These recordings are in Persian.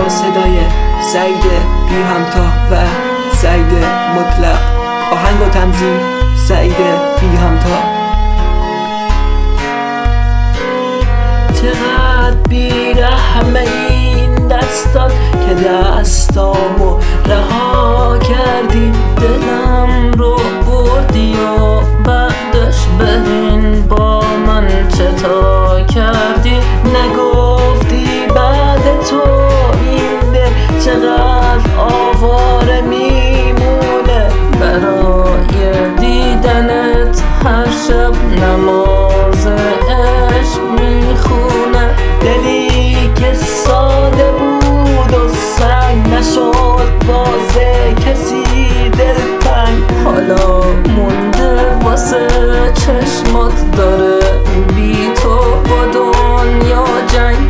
با صدای سعید بی همتا و سعید مطلق. آهنگ و تنظیم سعید بی همتا. چقدر بی‌رحمه این دستات که دستامو رها کردی، دلم رو بردی و بعدش ببین با من چطور کردی. نگفتی بعد تو این دل چقدر آواره میمونه، برای دیدنت هر شب نماز عشق میخونه. دلی که ساده بود و سنگ نشد بازه کسی دلتنگ، حالا مونده واسه چشمات داره بی تو با دنیا جنگ.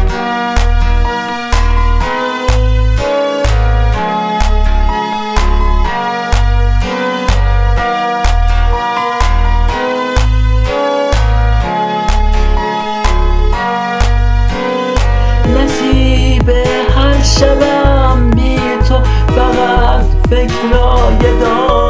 نصیب هر شبم بی تو فقط فکرای دار